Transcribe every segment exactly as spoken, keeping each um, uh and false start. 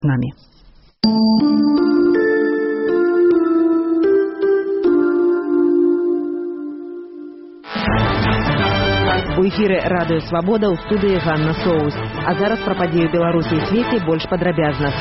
нами. У эфіры радыё Свабода, ў студыі Ганна Соус. А зараз пра падзеі Беларусі і свеце больш падрабязна.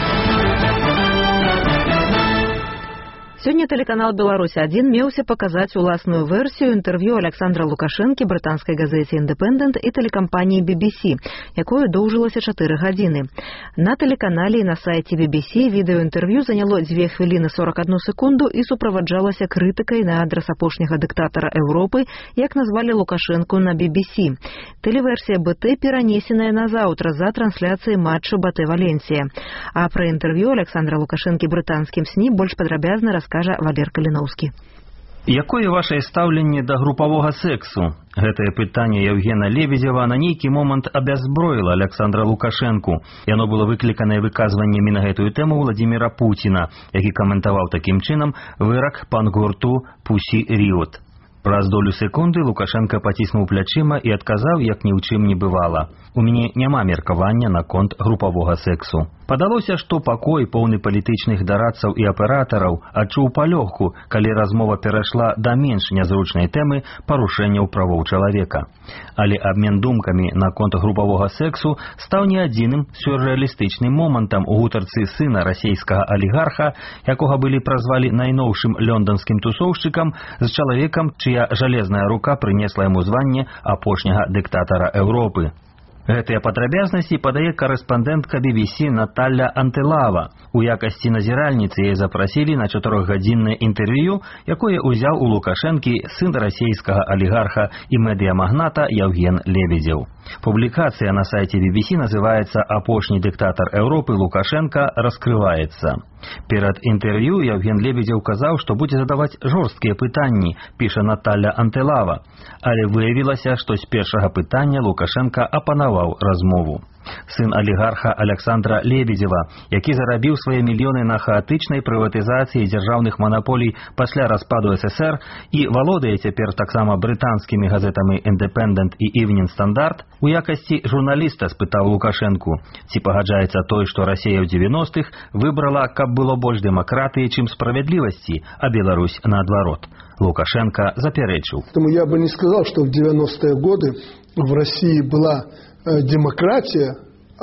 Сёння тэлеканал «Беларусь-адзін» меўся паказаць уласную версію інтэрв'ю Александра Лукашэнкі брытанскай газеце «Индепендент» і тэлекампаніі би би си, якое доўжылася чатыры гадзіны. На тэлеканале і на сайце би би си відэоінтэрв'ю заняло дзве хвіліны сорок адну секунду і суправаджалася крытыкай на адрас апошняга дыктатара Еўропы, як назвалі Лукашэнку на би би си. Тэлеверсія БТ перанесеная на заўтра за трансляцыяй матчу БТ-Валенсія. А пра інтэрв'ю Александра Лукашэнкі брытанскім СМІ больш падрабязна раскажа кажа Валер Каліноўскі. Якое вашае стаўленне да групавога сексу? Гэтае пытанне Яўгена Лебедзева на нейкі момант абязброіла Александра Лукашэнку. Яно было выкліканае выказваннямі на гэтую тэму Владзіміра Пуціна, які каментаваў такім чынам вырак пан-гурту «Пусі Ріот». Праз долю секунды Лукашенко паціснуў плячыма і адказаў, як ні ў чым не бывала. У мяне няма меркавання наконт групавога сексу. Падалося, што пакой, поўны палітычных дарадцаў і аператараў, адчуў палёгку, калі размова перайшла да менш нязручнай тэмы парушэнняў правоў чалавека. Але абмен думкамі наконт групавога сексу стаў не адзіным сюррэалістычным момантам у гутарцы сына расійскага алігарха, якога былі празвалі найноўшым лёнданскім тусоўшчыкам, з чалавекам, чыя жалезная рука прынесла яму званне апошняга дыктатара Еўропы. Гэтыя падрабязнасці падае карэспандэнтка би би си Наталля Антылава. У якасці назіральніцы яе запрасілі на чатырохгадзіннае інтэрв'ю, якое ўзяў у Лукашэнкі сын расійскага алігарха і медыямагната Яўген Лебедзеў. Публікацыя на сайце би би си называецца «Апошні дыктатар Еўропы Лукашенка раскрываецца». Перад інтэрв'ю Яўген Лебедзеў казаў, што будзе задаваць жорсткія пытанні, піша Наталля Антылава. Але выявілася, што з першага пытання Лукашенка апанаваў размову. Сын алігарха Александра Лебедзева, які зарабіў свае мільёны на хаатычнай прыватызацыі дзяржаўных манаполій пасля распаду эс эс эр і валодае цяпер таксама брытанскімі газетамі «Индепендент» і «Івнінг Стандарт», у якасці журналіста спытаў Лукашэнку, ці пагаджаецца той, што Расія ў дзевяностых выбрала, каб было больш дэмакратыі, чым справядлівасці, а Беларусь наадварот. Лукашенко запярэчыў. Я бы не сказал, что в девяностые годы в России была демократия,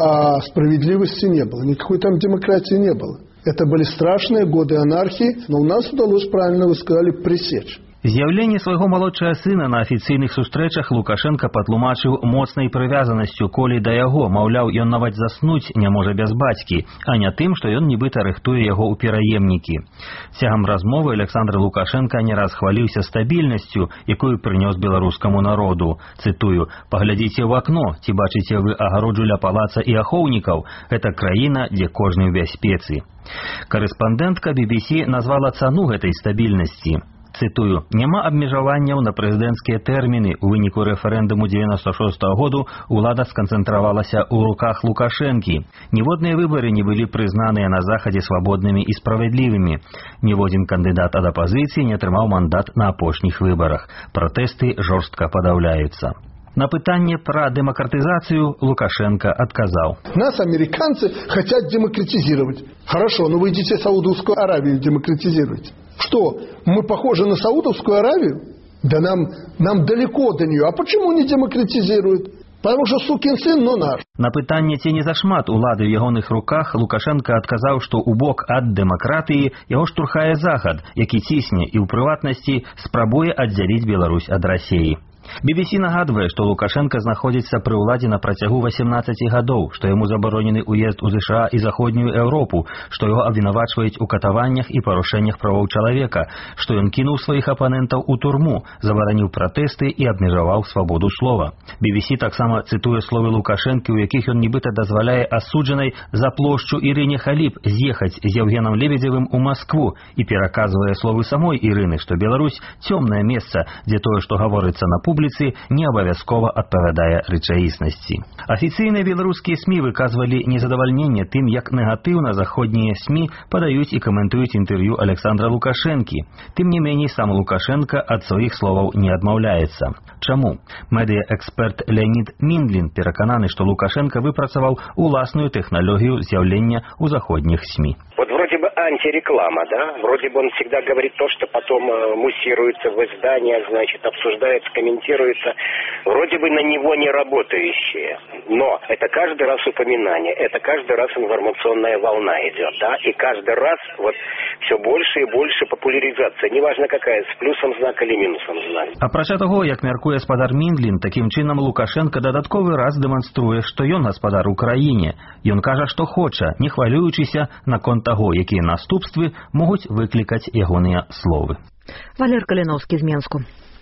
а справедливости не было. Никакой там демократии не было. Это были страшные годы анархии, но у нас удалось, правильно вы сказали, пресечь. З'яўленне свайго малодшага сына на афіцыйных сустрэчах Лукашенко патлумачыў моцнай прывязанасцю Колі да яго, маўляў, ён нават заснуць не можа без бацькі, а не тым, што ён нібыта рыхтуе яго ў пераемнікі. Цягам размовы Александр Лукашенко не раз хваліўся стабільнасцю, якую прынёс беларускаму народу. Цытую: «Паглядзіце ў акно, ці бачыце вы агароджу ля палаца і ахоўнікаў? Гэта краіна, дзе кожны ў бяспецы». Карэспандэнтка би би си назвала цану гэтай стабільнасці. Цытую: «Няма абмежаванняў на прэзідэнцкія тэрміны. У выніку рэферэндуму дзевяносто шостага году ўлада сканцэнтравалася ў руках Лукашэнкі. Ніводныя выбары не былі прызнаныя на захадзе свабоднымі і справядлівымі. Ніводзін кандыдат ад апазіцыі не атрымаў мандат на апошніх выбарах. Пратэсты жорстка падаўляюцца». На пытанне пра демократизацию Лукашенко отказал. Нас американцы хотят демократизировать. Хорошо, но вы идите Саудовскую Аравию демократизируйте. Что, мы похожи на Саудовскую Аравию? Да нам, нам далеко до нее. А почему не демократизируют? Потому что сукин сын, но наш. На пытанне, ці не зашмат улады в ягоных руках, Лукашенко адказаў, што ў бок ад дэмакратыі яго штурхае захад, які цісне і ў прыватнасці спрабуе аддзяліць Беларусь ад Расіі. би би си нагадвае, што Лукашенко знаходзіцца пры ўладзе на працягу восемнадцати гадоў, што яму забаронены ўезд у ЗША і заходнюю Еўропу, што яго абвінавачваюць у катаваннях і парушэннях правоў чалавека, што ён кінуў сваіх апанентаў у турму, забараніў пратэсты і абмежаваў свабоду слова. би би си таксама цытуе словы Лукашэнкі, у якіх ён нібыта дазваляе асуджанай за плошчу Ірыне Халіп з'ехаць з Яўгенам Лебедзевым у Маскву і пераказвае словы самой Ірыны, што Беларусь цёмнае месца, дзе тое, што гаворыцца на публіцы, публіцы не абавязкова адпавядае рэчаіснасці. Афіцыйныя беларускія СМІ выказвалі незадавальненне тым, як негатыўна заходнія СМІ падаюць і каментуюць інтэрв'ю Александра Лукашэнкі. Тым не меней, сам Лукашенко ад сваіх словаў не адмаўляецца. Чаму? Медыа-эксперт Леонид Миндлин перакананы, што Лукашенко выпрацаваў уласную тэхналогію з'яўлення ў заходніх СМІ. Вот вроде бы антиреклама, да? Вроде бы он всегда говорит то, что потом э, муссируется в изданиях, значит, обсуждается, комментируется. Вроде бы на него не работающее. Но это каждый раз упоминание, это каждый раз информационная волна идет, да? И каждый раз вот все больше и больше популяризация, неважно какая, с плюсом знак или минусом знак. Апрача того, як мяркуе гаспадар Миндлин, таким чынам Лукашенко дадатковы раз дэманструе, што ён гаспадар у краіне. Ён кажа, што хоча, не хвалюючыся наконт таго, якія наступствы могуць выклікаць ягоныя словы. Валер Каліновскі з Менску.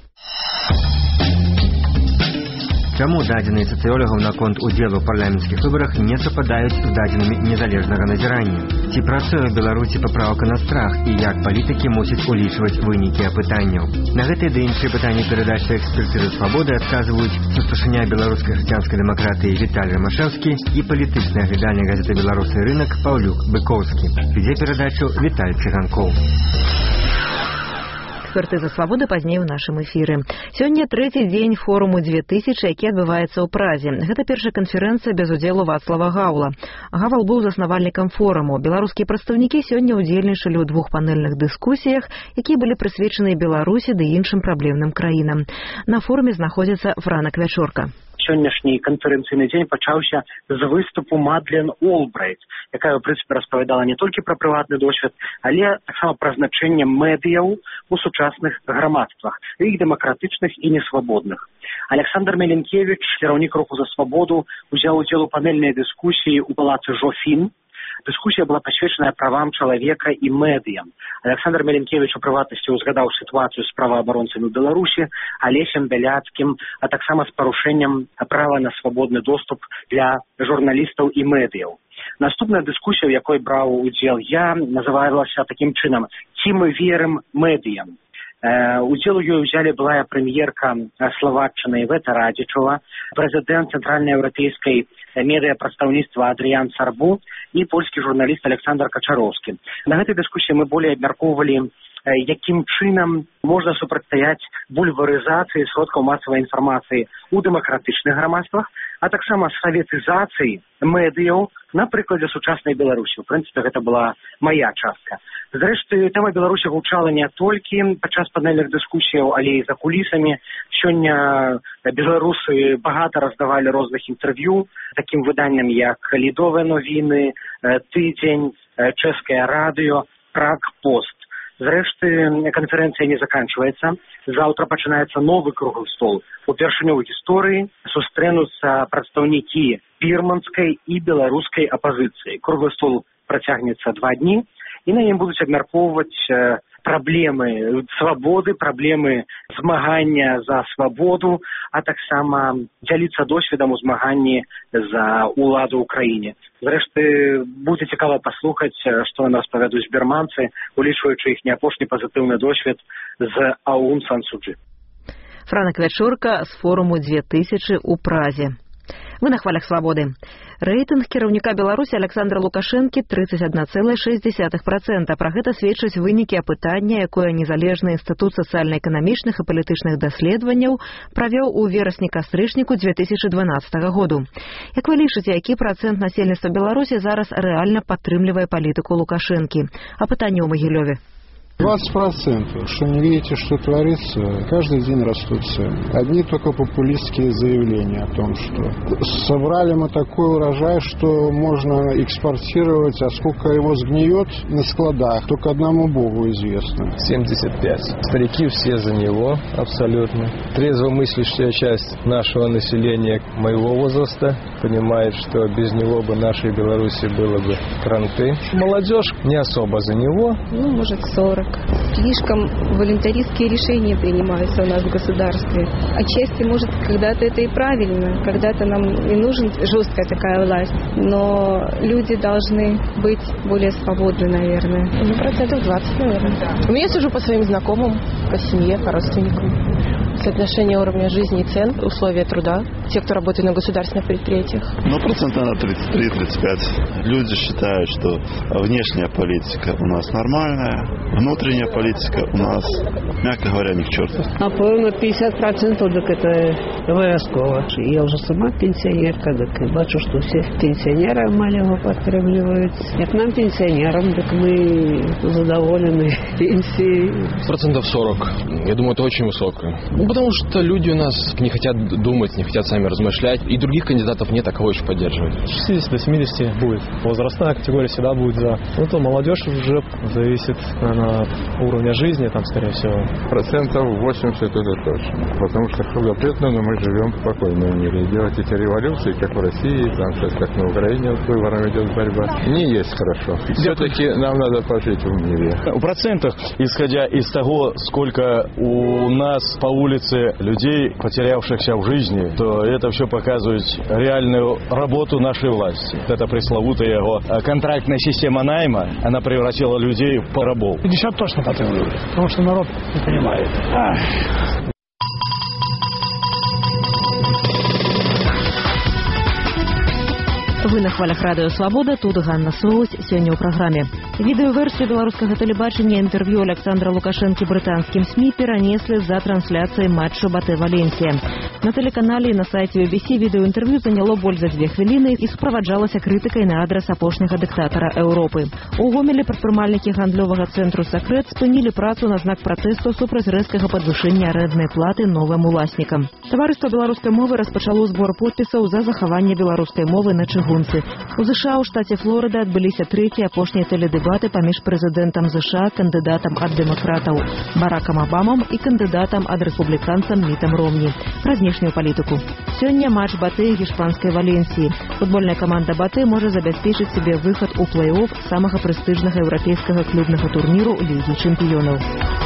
Чаму дадзеныя сацыёлагаў наконт удзелу ў парламенцкіх выбарах не супадаюць з дадзенымі незалежнага назірання? Ці працуе ў Беларусі папраўка на страх і як палітыкі мусяць улічваць вынікі апытанняў? На гэтыя ды іншыя пытанні перадачы экспертызы «Свабоды» адказваюць састушыня беларускай хрысціянскай дэмакратыі Віталій Рамашэўскі і палітычны аглядальнік газеты «Беларусы рынок» Паўлюк Быкоўскі. Вядзе перадачу Віталь Цыганкоў. Экспертыза «Свабоды» пазней у нашым эфіры. Сёння трэці дзень форуму дзве тысячы, які адбываецца ў Празе. Гэта першая канферэнцыя без удзелу Вацлава Гаўла. Гавал быў заснавальнікам форуму. Беларускія прадстаўнікі сёння ўдзельнічалі ў двух панельных дыскусіях, якія былі прысвечаны Беларусі ды іншым праблемным краінам. На форуме знаходзіцца Франак Вячорка. Сённяшні канферэнцыйны дзень пачаўся з выступу Мадлен Олбрайт, якая, ў прынцыпе, распавядала не толькі пра прыватны досвед, але таксама пра значэнне медыяў у сучасных грамадствах, іх дэмакратычных і несвабодных. Александр Меленкевич, кіраўнік руху за свабоду, узяў удзел у панельнай дыскусіі ў палацы Жофін. Дыскусія была пасвечаная правам чалавека і медыям. Александр Меленкевич у прыватнасці ўзгадаў сітуацыю з праваабаронцамі ў Беларусі, Алесем Бяляцкім, а таксама з парушэннем права на свабодны доступ для журналістаў і медыяў. Наступная дыскусія, у якой браў удзел я, называлася такім чынам «Ці мы верым медыям?». Удзел у ёй узялі былая прэм'ерка Словаччыны Івета Радзічова, прэзідэнт цэнтральнаеўрапейскай медыапрадстаўніцтва Адрыян Сарбу і польскі журналіст Александр Качароўскі. На гэтай дыскусіі мы болей абмяркоўвалі, якім чынам можна супрацьстаяць бульварызацыі сродкаў масавай інфармацыі ў дэмакратычных грамадствах, а таксама саветызацыі медыяў на прыкладзе сучаснай Беларусі. У прынцыпе, гэта была мая частка. Зрэшты, тэма Беларусі гучала не толькі падчас панельных дыскусіяў, але і за кулісамі. Сёння беларусы багата раздавалі розных інтэрв'ю такім выданням, як «Лідовыя новіны», «Тыдзень», «Чэшскае радыё», «Праг-пост». Зрэшты, канферэнцыя не заканчваецца. Заўтра пачынаецца новы круглы стол. Упершыню ў гісторыі сустрэнуцца прадстаўнікі бірманскай і беларускай апазіцыі. Круглы стол працягнецца два дні, і на ім будуць абмяркоўваць праблемы свабоды, праблемы змагання за свабоду, а таксама дзяліцца досведам у змаганні за ўладу ў краіне. Зрэшты, будзе цікава паслухаць, што нам распавядуць бірманцы, улічваючы іх не апошні пазітыўны досвед з Аун Сан Су Чжы. Франак Вячорка з форуму дзве тысячы ў Празе. Вы на хвалях свабоды. Рэйтынг кіраўніка Беларусі Александра Лукашэнкі тридцать одна целая шесть десятых процента. Пра гэта сведчаць вынікі апытання, якое незалежны інстытут сацыяльна-эканамічных і палітычных даследаванняў правёў у верасні-кастрычніку дзве тысячы дванаццатага году. Як вы лічыце, які працэнт насельніцтва Беларусі зараз рэальна падтрымлівае палітыку Лукашэнкі? Апытанне ў Магілёве. двадцать процентов. Что не видите, что творится, каждый день растут цены. Одни только популистские заявления о том, что собрали мы такой урожай, что можно экспортировать, а сколько его сгниет на складах, только одному Богу известно. семьдесят пять. Старики все за него, абсолютно. Трезвомыслящая часть нашего населения моего возраста понимает, что без него бы нашей Беларуси было бы кранты. Молодежь не особо за него. Ну, может, сорок. Слишком волонтаристские решения принимаются у нас в государстве. Отчасти, может, когда-то это и правильно, когда-то нам не нужна жесткая такая власть, но люди должны быть более свободны, наверное. Ну, процентов двадцать, наверное. У меня сужу по своим знакомым, по семье, по родственникам. Соотношение уровня жизни и цен, условия труда, те, кто работает на государственных предприятиях. Ну, процентов на тридцать три - тридцать пять. Люди считают, что внешняя политика у нас нормальная, внутренняя политика у нас, мягко говоря, ни к черту. Напевно, пятьдесят процентов так это обов'язково. Я уже сама пенсионерка, так и бачу, что все пенсионеры малого потребляют. Как нам, пенсионерам, так мы задоволены пенсией. Процентов сорок. Я думаю, это очень высоко. Ну, потому что люди у нас не хотят думать, не хотят сами размышлять. И других кандидатов нет, а кого еще поддерживать. шестьдесят до семидесяти будет. Возрастная категория всегда будет за. Ну, то молодежь уже зависит, наверное, от уровня жизни, там, скорее всего. Процентов восемьдесят это точно. Потому что худо-бедно, но мы живем в спокойном мире. Делать эти революции, как в России, там сейчас как на Украине с выбором идет борьба, не есть хорошо. Все-таки нам надо пожить в мире. В процентах, исходя из того, сколько у нас по улице людей, потерявшихся в жизни, то это все показывает реальную работу нашей власти. Это пресловутая его контрактная система найма, она превратила людей в рабов. пятьдесят точно потребует, потому что народ не понимает. Ах. Вы на хвалях радыё Свабода, тут Ганна Соус. Сёння ў праграме. Відэаверсію беларускага тэлебачання інтэрв'ю Александра Лукашэнкі брытанскім СМІ перанеслі за трансляцыяй матчу Батэ-Валенсія. На тэлеканале і на сайце би би сі відэаінтэрв'ю заняло больш за дзве хвіліны і суправаджалася крытыкай на адрас апошняга дыктатара Еўропы. У Гомелі прадпрымальнікі гандлёвага цэнтру «Сакрэт» спынілі працу на знак пратэсту супраць рэзкага падвышэння арэнднай платы новым уласнікам. Таварыства беларускай мовы распачало збор подпісаў за захаванне беларускай мовы на чыгунцы. У ЗША ў штаце Флорыда адбыліся трэція апошнія тэледэбаты паміж прэзідэнтам ЗША, кандыдатам ад дэмакратаў Баракам Абамам і кандыдатам ад рэспубліканцам Мітам Ромні пра знешнюю палітыку. Сёння матч Батэ і гішпанскай Валенсіі. Футбольная каманда Батэ можа забяспечыць сабе выхад у плэй-оф самага прэстыжнага еўрапейскага клубнага турніру Лігі чэмпіёнаў.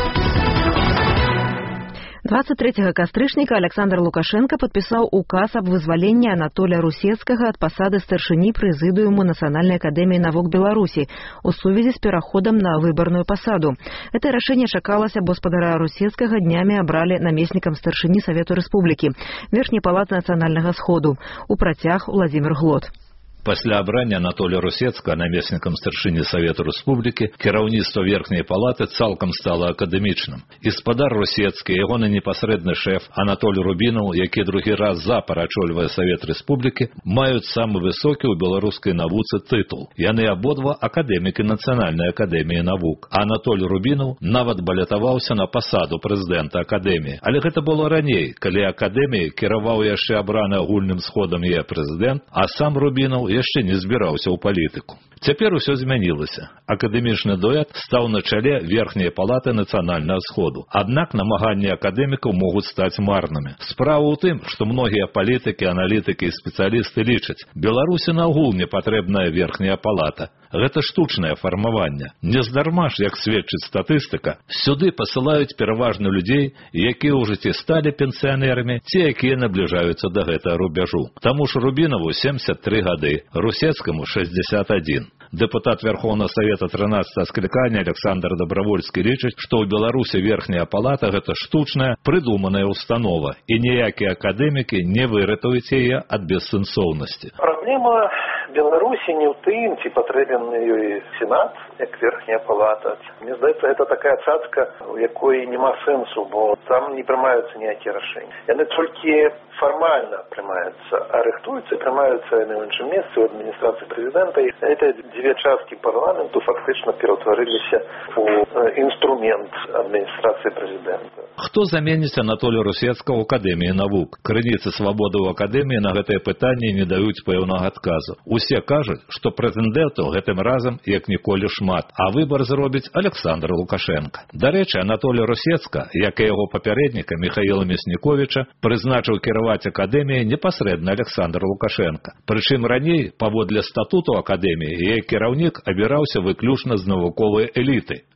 двадцать трэцяга кастрычніка Александр Лукашенко падпісаў указ аб вызваленні Анатолія Русецкага ад пасады старшыні прэзідыуму Нацыянальнай акадэміі навук Беларусі у сувязі з пераходам на выбарную пасаду. Это рашэнне чакалася, бо спадара Русецкага днямі абралі намеснікам старшыні Савету Рэспублікі, Верхняй палаты Нацыянальнага сходу. У працяг Владзімір Глот. Пасля абрання Анатолія Русецкага намеснікам старшыні Савету Рэспублікі кіраўніцтва Верхняй палаты цалкам стала акадэмічным. І спадар Русецкі, ягоны непасрэдны шэф Анатолій Рубінаў, які другі раз запар ачольвае Савет Рэспублікі, маюць самы высокі ў беларускай навуцы тытул. Яны абодва акадэмікі Нацыянальнай акадэміі навук. А Анатолій Рубінаў нават балятаваўся на пасаду прэзідэнта акадэміі. Але гэта было раней, калі акадэміяй кіраваў яшчэ абраны агульным сходам яе прэзідэнт, а сам Рубінаў яшчэ не збіраўся ў палітыку. Цяпер усё змянілася. Акадэмічны дуэт стаў на чале Верхняй палаты Нацыянальнага сходу. Аднак намаганні акадэмікаў могуць стаць марнымі. Справа ў тым, што многія палітыкі, аналітыкі і спецыялісты лічаць, Беларусі нагул не патрэбная Верхняя палата. Гэта штучнае фармаванне. Нездарма ж, як сведчыць статыстыка, сюды пасылаюць пераважна людзей, якія ўжо ці сталі пенсіянерамі, ці якія набліжаюцца да гэтага рубяжу. Таму ж Рубінаву семьдесят три гады, Русецкаму шестьдесят один. Дэпутат Верховного Совета трынаццатага склікання Александр Добравольскі лічыць, што ў Беларусі Верхняя палата гэта штучная, прыдуманая установа, і ніякія акадэмікі не выратуюць яе ад бессэнсоўнасці. Праблема Беларусі не ў тым, ці патрэбен ёй сенат, як Верхняя палата. Мне здаецца, это такая цацка, у якой няма сэнсу, бо там не прымаюцца ніякія рашэнні. Яны толькі фармальна прымаюцца, а рыхтуюцца і прымаюцца на іншым месцы ў адміністрацыі прэзідэнта. І гэта дзве часткі парламенту фактычна пераўтварыліся у інструмент адміністрацыі прэзідэнта. Хто заменіць Анатолія Русецкага ў акадэміі навук? Крыніцы свабоды ў акадэміі на гэтае пытанне не даюць пэўнага адказу. Усе кажуць, што прэтэндэнтаў гэтым разам як ніколі шмат, а выбар зробіць Александр Лукашенко. Дарэчы, Анатолія Русецка, як і яго папярэдніка Міхаіла Мясніковіча, прызначыў кіраваць акадэміяй непасрэдна Александр Лукашенко. Прычым раней, паводле статуту акадэміі, яе кіраўнік абіраўся выключна з навуковай эліты.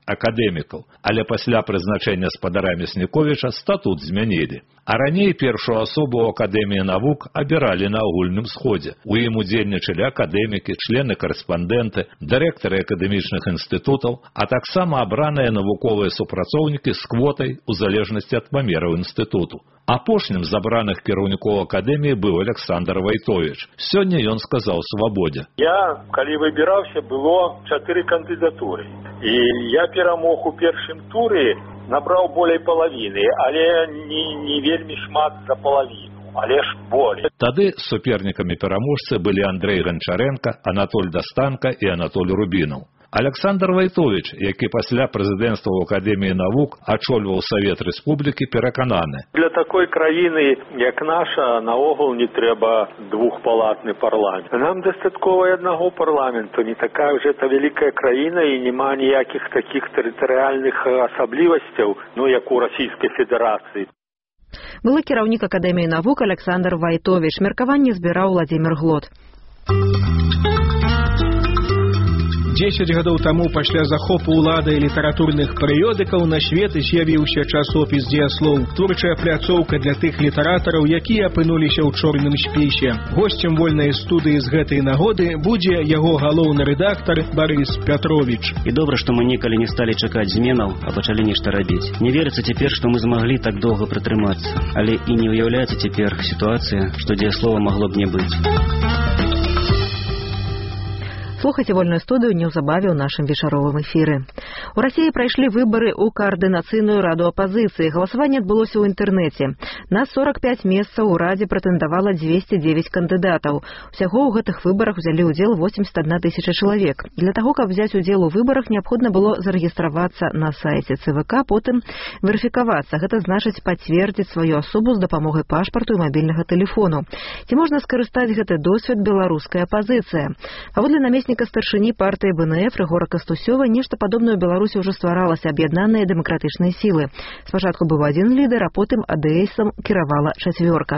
акадэмікаў, але пасля прызначэння спадара Мясніковіча статут змянілі. А раней першую асобу ў Акадэміі навук абіралі на агульным сходзе. У ім удзельнічалі акадэмікі, члены-карэспандэнты, дырэктары акадэмічных інстытутаў, а таксама абраныя навуковыя супрацоўнікі з квотай у залежнасці ад памераў інстытуту. Апошнім з абраных кіраўнікоў акадэміі быў Александр Вайтович. Сёння ён сказаў Свабодзе: Я, калі выбіраўся, было чатыры кандыдатуры. І я перамог у першым туры, набраў болей палавіны, але не, не вельмі шмат за палавіну, але ж болей. Тады супернікамі пераможцы былі Андрэй Ганчаренко, Анатоль Дастанка і Анатоль Рубінаў. Александр Вайтович, які пасля прэзідэнцтва ў Акадэміі навук ачольваў Савет Рэспублікі, перакананы: Для такой краіны, як наша, наогул не трэба двухпалатны парламент. Нам дастаткова аднаго парламенту, не такая ўжо это вялікая краіна і няма ніякіх такіх тэрытарыяльных асаблівасцяў, ну, як у Расійскай Федэрацыі. Былы кіраўнік Акадэміі навук Александр Вайтович. Меркаванне збіраў Владзімір Глот. Дзесяць гадоў таму пасля захопу ўлады літаратурных перыёдыкаў на свет з'явіўся часопіс «Дзеяслоў». Творчая пляцоўка для тых літаратараў, якія апынуліся ў чорным спісе. Госцем вольнай студыі з гэтай нагоды будзе яго галоўны рэдактар Барыс Пятрович. І добра, што мы некалі не сталі чакаць зменаў, а пачалі нешта рабіць. Не верыцца цяпер, што мы змаглі так доўга пратрымацца, але і не ўяўляецца цяпер сітуацыя, што «Дзеяслова» магло б не быць. Слухайте вольную студыю неўзабаве ў нашым вечаровым эфіры. У Расіі прайшлі выбары ў каардынацыйную раду апазіцыі. Галасаванне адбылося ў інтэрнэце. На сорок пяць месцаў у радзе прэтэндавала дзвесце дзевяць кандыдатаў. Усяго ў гэтых выбарах узялі ўдзел восемьдесят одна тысяча чалавек. Для таго, каб взяць удзел у выбарах, неабходна было зарэгістравацца на сайце ЦВК, потым верыфікавацца. Гэта значыць пацвердзіць сваю асобу з дапамогай пашпарту і мабільнага тэлефону. Ці можна скарыстаць гэты досвед беларуская апазіцыя? Паводле намесніка старшыні партыі БНФ Рыгора Кастусёва, нешта падобнае ў Беларусі ўжо стваралася аб'яднаныя дэмакратычныя сілы. Спачатку быў адзін лідар, а потым АДСам кіравала чацвёрка.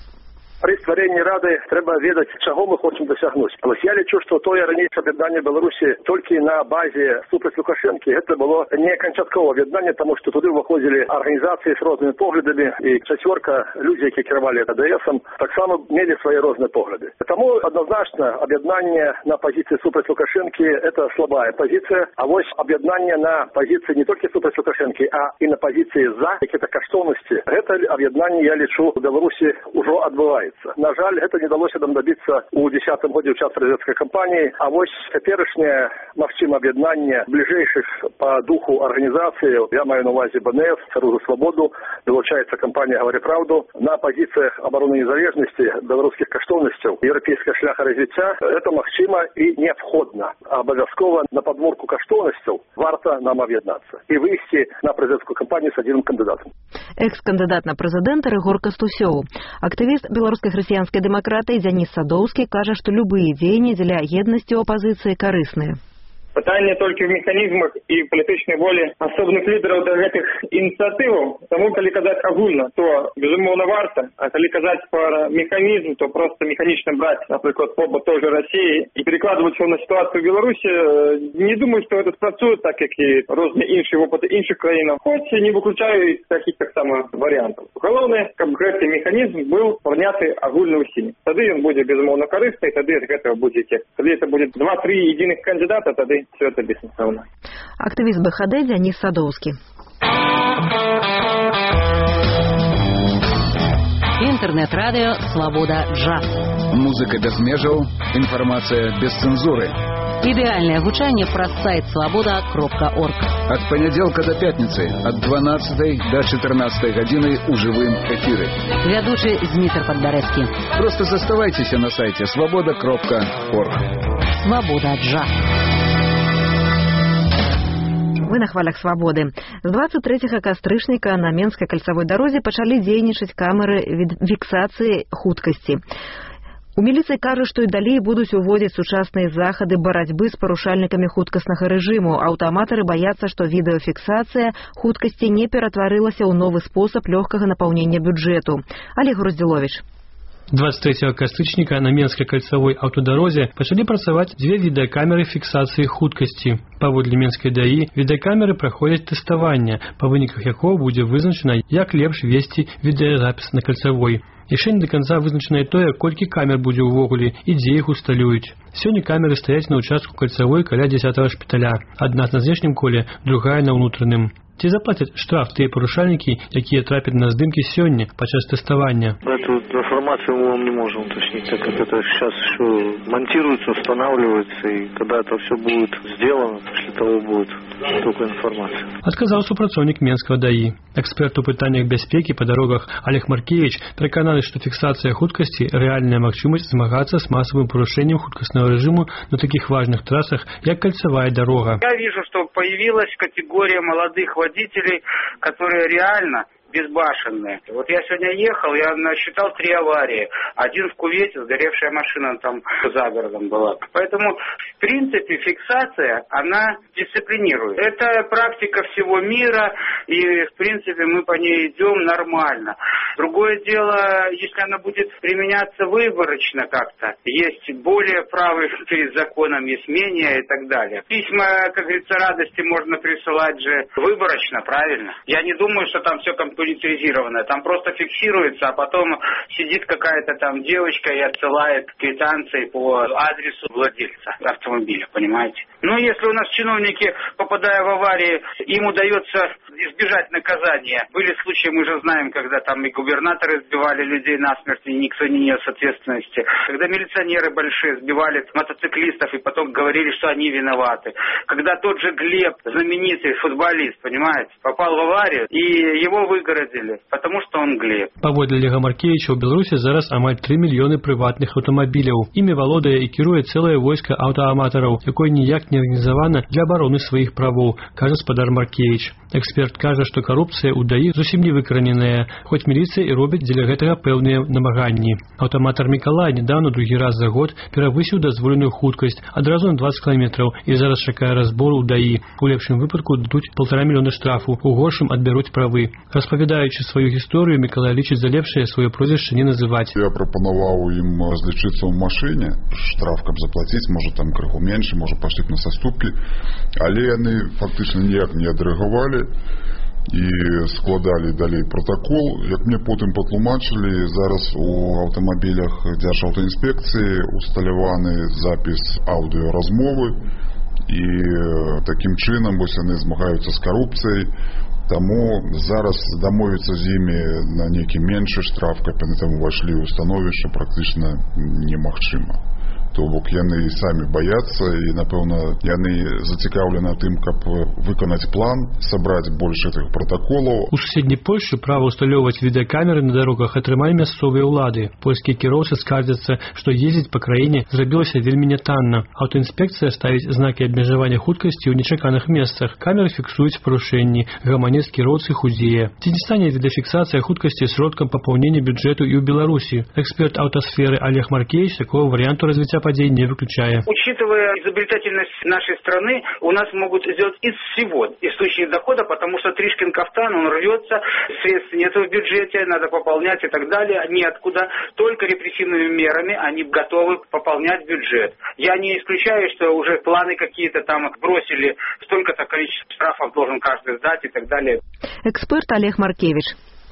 При створении Рады треба ведать, чего мы хотим досягнуть. Вот я лечу, что то ранейшее объединение Беларуси только на базе супраць Лукашенки, это было не кончатковое объединение, потому что туда выходили организации с разными поглядами, и четверка людей, которые кировали АДСом, так само имели свои разные погляды. Потому однозначно объединение на позиции супраць Лукашенки – это слабая позиция, а вот объединение на позиции не только супраць Лукашенки, а и на позиции за какие-то каштовности, это объединение, я лечу, в Беларуси уже отбывается. На жаль, это не удалось нам добиться у десятым году в час президентской кампании, а вот теперешнее магчимое объединение ближайших по духу организации, я маю на увазе БНФ, Союз за свободу, долучается компания «Говори правду», на позициях обороны незалежности, белорусских каштовностей, европейского шляха развития, это магчимо и необходимо. Обовязково на подморку каштовностей варто нам объединяться и выйти на президентскую кампанию с одним кандидатом. Экс-кандидат на президента Рыгор Кастусёў. Активист белорусской христианской демократии Дзяніс Садоўскі кажа, што любые дзеянні дзеля еднасці ў апазіцыі карысныя. Пытанне толькі в механізмах і палітычнай волі асобных лідараў да гэтых ініцыятываў. Таму, калі казаць агульна, то, безумоўна, варта. А калі казаць пра механізм, то проста механічна браць, напрыклад, побыт той же Расіі і перекладваць его на ситуацию в Беларусі, не думаю, што гэта спрацуе так, як і розныя іншыя опыты іншых краінаў. Хоць не выключаю такіх таксама варыянтаў. Галоўнае, каб гэты механізм быў прыняты агульна ўсімі. Тады ён будзе, безумоўна, карысны, і тады ад гэтага будзе эфект. Калі это будзе два-тры единых кандидата, тады все это бессмысленно. Активист БХД Дзяніс Садоўскі. Интернет-радио «Свобода Джаз». Музыка без межаў, информация без цензуры. Идеальное гучанне праз сайт свобода кропка орг. От понеделька до пятницы, от дванадцатай до четырнадцатай гадзіны у живым эфире. Вядучы Змітр Падбярэцкі. Просто заставайтесь на сайте свобода кропка орг. «Свобода Джаз». Вы на хвалях свабоды. З двадцать трэцяга кастрычніка на Менскай кальцавой дарозе пачалі дзейнічаць камеры фіксацыі хуткасці. У міліцыі кажа, што і далей будуць уводзіць сучасныя захады барацьбы з парушальнікамі хуткаснага рэжыму. Аўтаматары баяцца, што відэафіксацыя хуткасці не ператварылася ў новы спосаб лёгкага напаўнення бюджэту. Олег Груздзіловіч. двадцать трэцяга кастрычніка на Менскай кальцавой аўтадарозе пачалі працаваць дзве відэакамеры фіксацыі хуткасці. Паводле Менскай ДАІ відэакамеры праходзяць тэставанне, па выніках якого будзе вызначана, як лепш весці відэазапіс на кальцавой. Яшчэ не да канца вызначана і тое, колькі камер будзе ўвогуле і дзе іх усталююць. Сёння камеры стаяць на ўчастку кальцавой каля дзясятага шпіталя. Адна на знешнім коле, другая на ўнутраным. Ці заплацяць штраф тыя парушальнікі, якія трапяць на здымкі сёння падчас тэставання? Эту информацию мы вам не можем уточнить, так как это сейчас еще монтируется, устанавливается, и когда это все будет сделано, после того будет только информация. Адказаў супрацоўнік Менскага ДАІ. Эксперт у пытаннях бяспекі па дарогах Олег Маркевич перакананы, што фіксацыя хуткасці рэальная магчымасць змагацца з масавым парушэннем хуткаснага рэжыму на такіх важных трасах, як кальцавая дорога. Я вижу, что появилась категория молодых водителей, которые реально безбашенные. Вот я сегодня ехал, я насчитал три аварии. Один в Кувейте, сгоревшая машина там за городом была. Поэтому, в принципе, фиксация, она дисциплинирует. Это практика всего мира, и, в принципе, мы по ней идем нормально. Другое дело, если она будет применяться выборочно как-то, есть более правый перед законом, есть менее и так далее. Письма, как говорится, радости можно присылать же выборочно, правильно? Я не думаю, что там все компьютеризировано. Там просто фиксируется, а потом сидит какая-то там девочка и отсылает квитанции по адресу владельца автомобиля, понимаете? Ну, если у нас чиновники, попадая в аварии, им удается избежать наказания. Были случаи, мы же знаем, когда там и губернаторы сбивали людей насмерть, и никто не нес ответственности. Когда милиционеры большие сбивали мотоциклистов и потом говорили, что они виноваты. Когда тот же Глеб, знаменитый футболист, понимаете, попал в аварию, и его выгородили, потому что он Глеб. Паводле Олега Маркевича ў Беларусі зараз амаль тры мільёны прыватных аўтамабіляў. Імі валодае і кіруе цэлае войска аўтааматараў, якое ніяк не арганізавана для абароны сваіх правоў, кажа спадар Маркевич. Эксперт кажа, што карупцыя ў ДАІ зусім не выкараненая, хоць міліцыя і робіць дзеля гэтага пэўныя намаганні. Аўтаматар Мікалай недавно другі раз за год перавысіў дазволеную хуткасць адразу на двадцать кіламетраў і зараз чакае разбору ў ДАІ. У лепшым выпадку дадуць полтора мільёна штрафу, у горшым адбяруць правы. Распавядаючы сваю гісторыю, Мікалай лічыць за лепшае сваё прозвішча не называць. Я прапанаваў ім разлічыцца ў машыне, штраф каб заплаціць, можа там крыху менш, можа пашлі на саступкі, але яны фактычна ніяк не адрэагавалі і складалі далей протакол. Як мне потым патлумачылі, зараз у аўтамабілях Дзяржаўтаінспекцыі усталяваны запіс аўдыёразмовы, і такім чынам вось яны змагаюцца з карупцыяй. Таму зараз дамовіцца з імі на нейкі меншы штраф, каб яны там увайшлі ў становішча, практычна немагчыма. То бок яны самі баяцца і, напэўна, яны зацікаўлены тым, каб выканаць план, сабраць больш гэтых пратаколаў. У суседняй Польшчы права ўсталёўваць відэакамеры на дарогах атрымалі мясцовыя ўлады. Польскія кіроўцы скардзяцца, што ездзіць па краіне зрабілася вельмі нятанна. Аўтаінспекцыя ставіць знакі абмежавання хуткасці ў нечаканых месцах. Камеры фіксуюць парушэнні, гаманец кіроўцы худзее. Ці не стане відэафіксацыя хуткасці сродкам папаўнення бюджэту і ў Беларусі? Эксперт аўтасферы Олег Маркевич такого варианту развития подей не выключая. Учитывая изобретательность нашей страны, у нас могут сделать из всего источник дохода, потому что Тришкин кафтан, он рвется, средств нет в бюджете, надо пополнять и так далее, ниоткуда. Только репрессивными мерами они готовы пополнять бюджет. Я не исключаю, что уже планы какие-то там бросили, столько-то количество штрафов должен каждый сдать и так далее. Эксперт Олег Маркевич.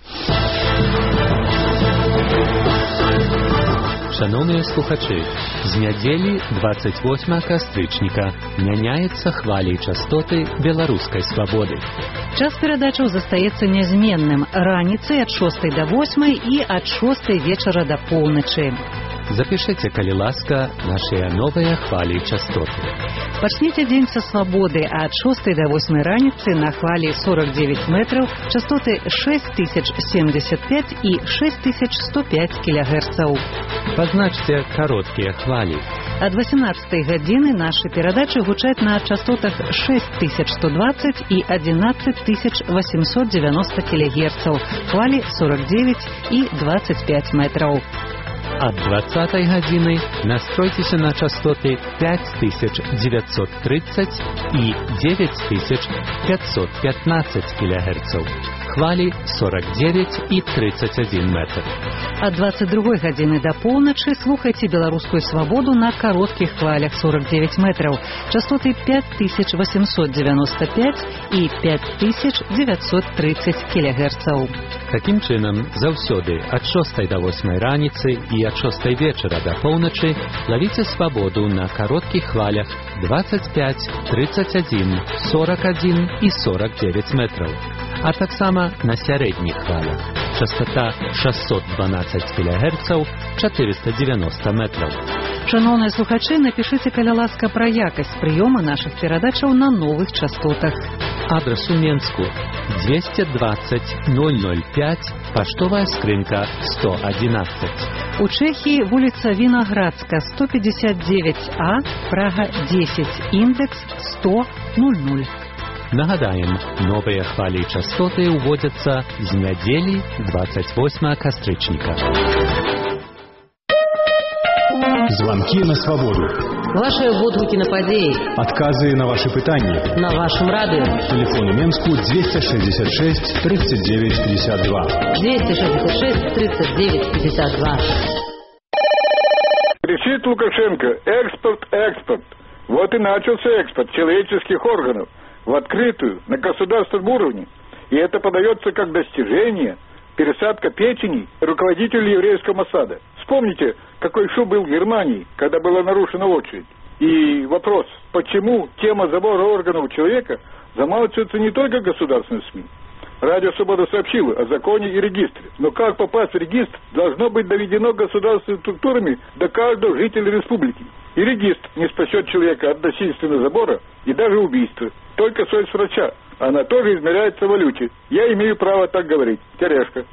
Шановні слухачі, з нядзелі двадцять восьмага кастрычніка мяняецца хвалі і частоты беларускай свабоды. Час перадачаў застаецца нязменным раніцай ад шостай да восьмай і ад шостай вечара да поўначы. Запішыце, калі ласка, нашыя новыя хвалі і частоты. Пачніце дзень са свабоды ад шостай да восьмай раніцы на хвалі сорок девять метраў, частоты шесть тысяч семьдесят пять і шесть тысяч сто пять кілогерцаў. Пазначце кароткія хвалі. Ад восемнадцатай гадзіны нашы перадачы гучаць на частотах шесть тысяч сто двадцать і одиннадцать тысяч восемьсот девяносто кілогерцаў, хвалі сорок девять і двадцать пять метраў. Ад двадцатай гадзіны настройцеся на частоты пять тысяч девятьсот тридцать і девять тысяч пятьсот пятнадцать кілогерцаў, хвалі сорок девять і тридцать один метр. Ад двадцать другой гадзіны да поўначы слухайце беларускую свабоду на кароткіх хвалях сорок девять метраў, частоты пять тысяч восемьсот девяносто пять і пять тысяч девятьсот тридцать кілогерцаў. Такім чынам, заўсёды ад шостай да восьмай раніцы і ад шостай вечара да поўначы лавіце свабоду на кароткіх хвалях двадцать пять, тридцать один, сорок один і сорок девять метраў, а таксама на сярэдніх хвалях. Частота шестьсот двенадцать кілогерцаў, четыреста девяносто метров. Шановные слухачи, напишите, каля ласка, про якость приема наших передачаў на новых частотах. Адрес у Менску двести двадцать ноль ноль пять, поштовая скринка сто одиннадцать. У Чехии улица Виноградска сто пятьдесят девять А, Прага десять, индекс сто ноль ноль. Нагадаем, новые хвали и частоты уводятся с недели двадцать восьмого кастрычника. Звонки на свободу. Ваши водгуки на подеи. Отказы на ваши пытания. На вашем радио. Телефон Менску двести шестьдесят шесть тридцать девять пятьдесят два. двести шестьдесят шесть тридцать девять пятьдесят два. Кричит Лукашенко: экспорт, экспорт. Вот и начался экспорт человеческих органов в открытую, на государственном уровне. И это подается как достижение, пересадка печени руководителя еврейского Моссада. Вспомните, какой шум был в Германии, когда была нарушена очередь. И вопрос, почему тема забора органов человека замалчивается не только государственными СМИ. Радио «Свобода» сообщила о законе и регистре. Но как попасть в регистр, должно быть доведено государственными структурами до каждого жителя республики. И регистр не спасет человека от насильственного забора и даже убийства. Только совесть врача. Она тоже измеряется в валюте. Я имею право так говорить. Терешка.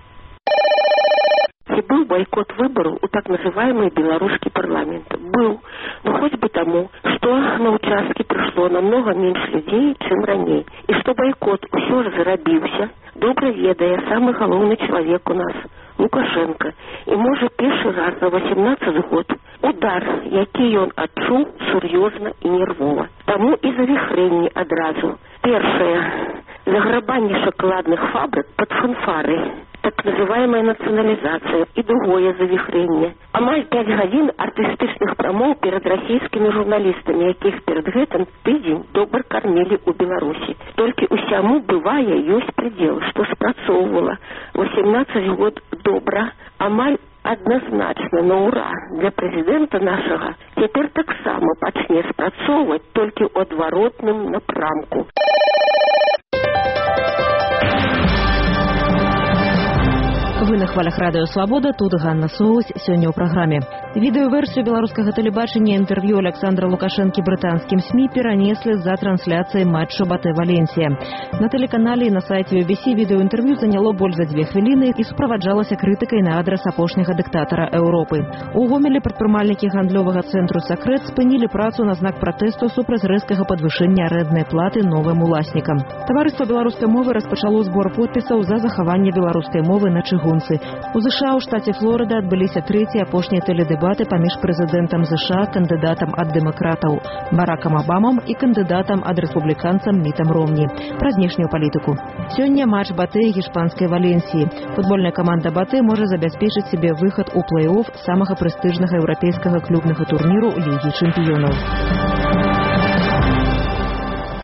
Был бойкот выборов у так называемой белорусский парламент. Был. Но хоть бы тому, что на участке пришло намного меньше людей, чем ранее. И что бойкот все же зарабился, добре ведая самый головный человек у нас, Лукашенко. И может перший раз за восемнадцать год удар, який он адчуў сур'ёзна і нервова. Таму і завіхрэнні адразу. Першае, заграбанне шоколадных фабрик под фанфары, так называемая национализация, и другое завихрение. Амаль пять гадзін артыстычных прамоў перед российскими журналистами, якіх перед гэтым тыдзень добр кормили у Беларуси. Только усяму бывае ёсць предел, что спрацоўвала восемнадцать год добра, амаль однозначно на ура для президента нашего, теперь так само пачне спрацоўваць только ў адваротным напрамку. Вы на хвалях радио «Свобода», тут Ганна Соус, сегодня ў праграме. Відэаверсію беларускага тэлебачання інтэрв'ю Александра Лукашэнкі брытанскім СМИ перанеслі з-за трансляцыі матчу Батэ-Валенсія. На тэлеканале і на сайце би би си відэаінтэрв'ю заняло больш за две хвіліны і суправаджалася крытыкай на адрас апошняга дыктатара Еўропы. У Гомелі прадпрымальнікі гандлёвага цэнтру «Сакрэт» спынілі працу на знак пратэсту супраць рэзкага падвышэння арэнднай платы новым уласнікам. Таварыства беларускай мовы распачало збор подпісаў за захаванне беларускай мовы на чыгунцы. У ЗША ў штаце Флорыда адбыліся трэція апошнія тэледэбаты паміж прэзідэнтам ЗША, кандыдатам ад дэмакратаў Баракам Абамам і кандыдатам ад рэспубліканцам Мітам Ромні пра знешнюю палітыку. Сёння матч Батэ і гішпанскай Валенсіі. Футбольная каманда Батэ можа забяспечыць сабе выхад у плэй-офф самага прэстыжнага еўрапейскага клубнага турніру Лігі чэмпіёнаў.